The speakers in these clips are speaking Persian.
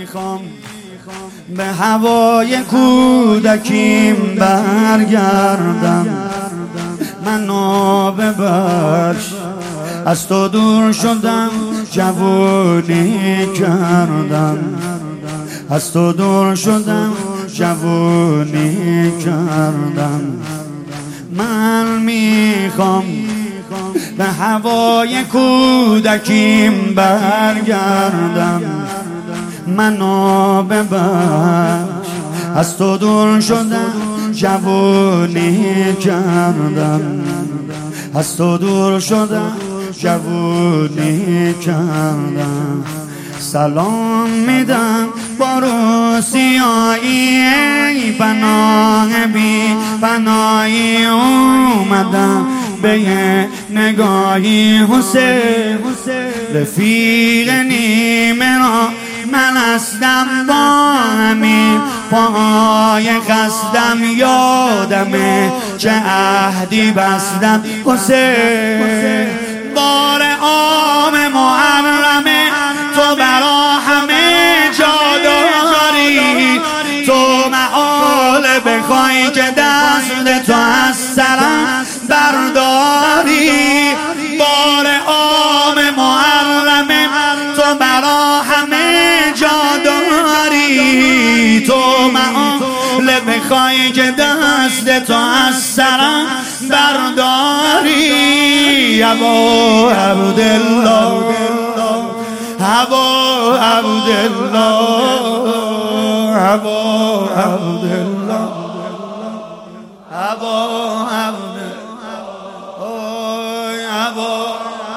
به هوای کودکیم برگردم، منو ببخش از تو دور شدم، جوونی کردم، از تو دور شدم، جوونی کردم. من میخوام به هوای کودکیم برگردم، منو ببخش از تو دور شدم، جوونی کردم، از تو دور شدم، جوونی کردم. سلام میدم با روسیایی، پناه بی پناهی اومدم به یه نگاهی. حسین رفیق نیمه را من هستم، با همین پاهای خستم، یادمه چه عهدی بستم. حسین بار عام محرمه، تو برا همه جا داری، تو محال بخوای که دست تو از سرم برداری. بار عام محرمه، تو برا همه جا داری، تو محال بخوای که دست تو از سرم برداری. ابا عبدالله، ابا عبدالله، ابا عبدالله، ابا عبدالله، ابا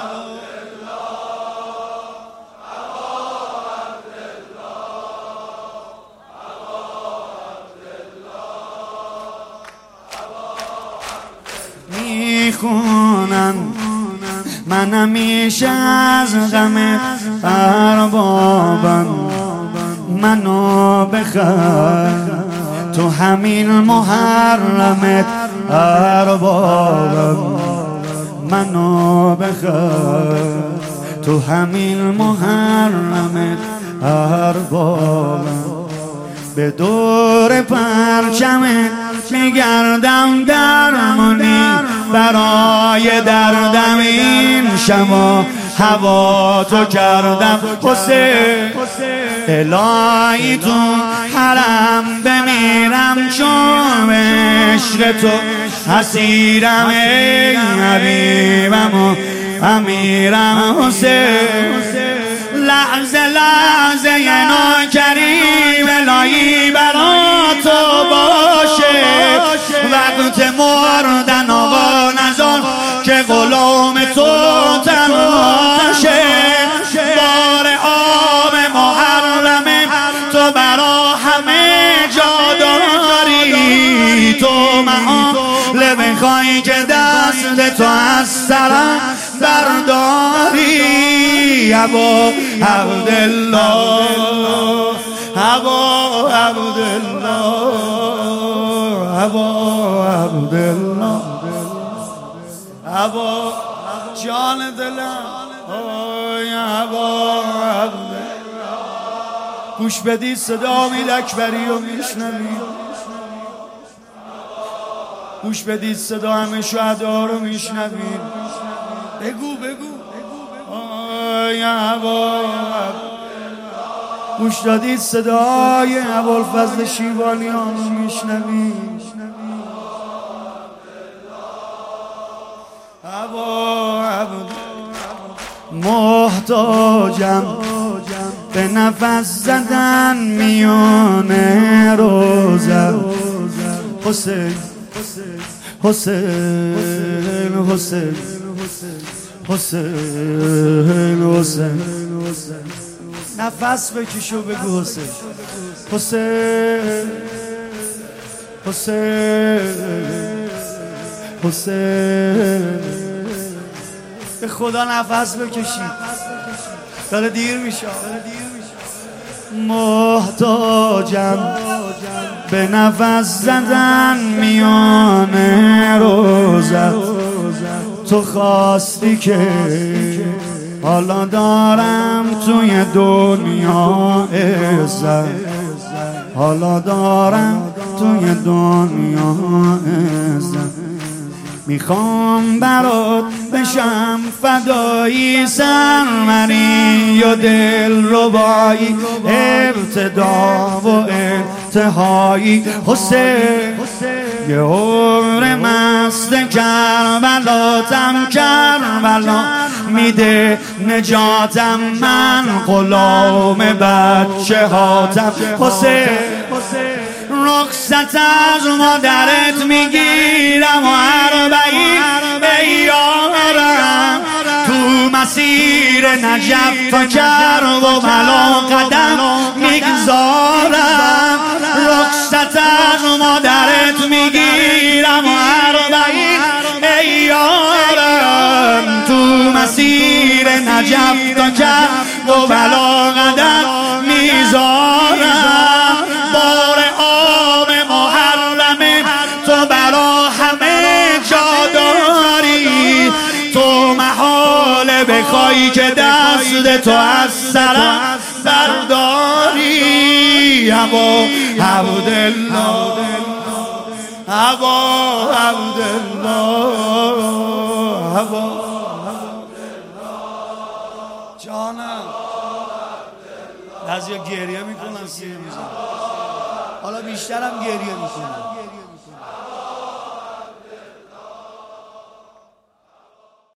میخونم من همیشه از غمت اربابم، منو بخر تو همین محرمت اربابم، منو بخر تو همین محرمت اربابم. به دور پرچمت میگردم درمانی، برای دردم این شما هوا تو کردم. حسین الهی تو حرم بمیرم، چون عشق تو اسیرم، ای حبیبم و امیرم. حسین لحظه لحظه یه نوکریم الهی برا تو باشه، وقت مردن آقا نذار که غلام تو تنهاشه. بار عام محرمه، تو برا همه جا داری، تو محال بخوای که دست تو از سرم برداری. ابا عبدالله، ابا عبدالله، ابا عبدالله، ابا جان دلم، ابا عبدالله. گوش بدید صدا امید اکبری رو میشنوید، گوش بدید صدا همه شهدا رو میشنوید. بگو بگو گوش دادید صدای ابوالفضل شیبانیان رو میشنوید. محتاجم به نفس زدن میان روزم. حسین حسین حسین حسین حسین نفس بکشو بگو حسین حسین حسین حسین. به خدا نفس بکشید، داره دیر میشه. محتاجم به نفس زدن میان روزت، تو خواستی که حالا دارم توی دنیا عزت، حالا دارم توی دنیا عزت. میخوام برات بشم فدایی، سرمنی و دل ربایی، ابتدا و انتهایی. حسین یه عمر مست کربلاتم، کربلا میده نجاتم، من غلام بچه هاتم. حسین رخصت از مادرت میگیرم و 40 ایارم تو مسیر نجف تا کربلا قدم میگذارم. رخصت از مادرت میگیرم و 40 ایارم تو مسیر نجف تا کربلا قدم میذارم. بار آب محرم تو برا همه جا داری، تو محاله بخوای که دست تو از سرم برداری. ابا عبدالله، ابا عبدالله، ابا جانم. بعضیا گریه میکنن، سیر میزنن، حالا بیشترم گریه میکنن.